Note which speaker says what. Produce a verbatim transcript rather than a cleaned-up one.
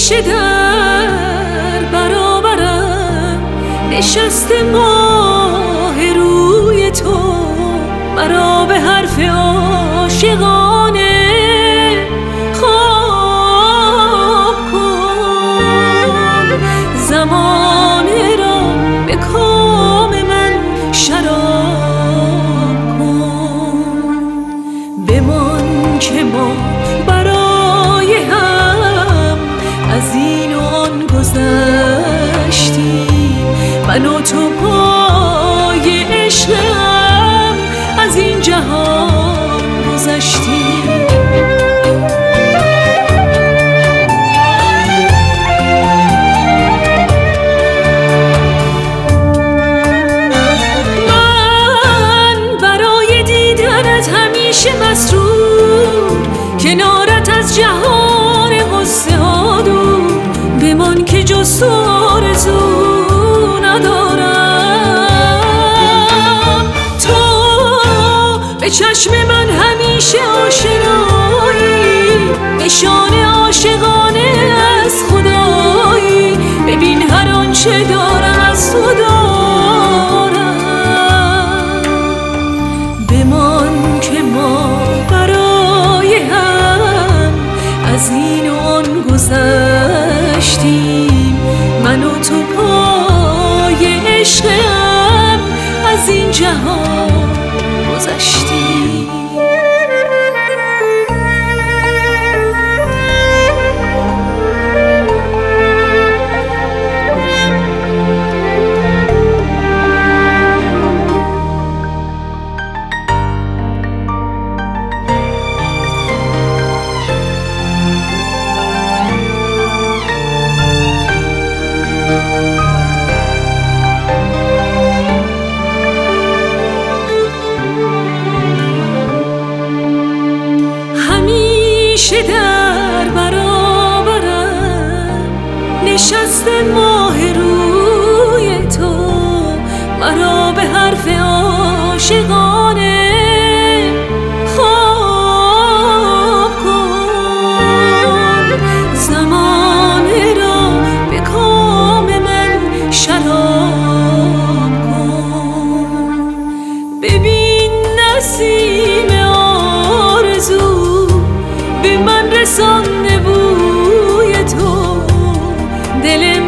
Speaker 1: همیشه در برابرم نشسته ماه روی تو، مرا به حرف عاشقانه خواب کن. زمانه را به کام من شراب کن. بمان که ما برای هم از این و آن گذشتیم، من و تو پای عشقم از این جهان گذشتیم. من برای دیدنت همیشه مسرور، کنارت از جهان غصه ها دور. بمان که جز تو آرزو ندارم، تو به چشم من همیشه آشنایی، نشان عاشقانه از خدایی. ببین هر آنچه دارم از تو دارم. بمان که ما برای هم از این و آن گذشتیم، من و تو پای عشقم از این جهان گذشتیم. همیشه در برابرم نشسته ماه روی تو، مرا به حرف عاشقانه خواب کن. زمانه را به کام من شراب کن. ببین نسیم آرزو به من رسانده بوی تو، دل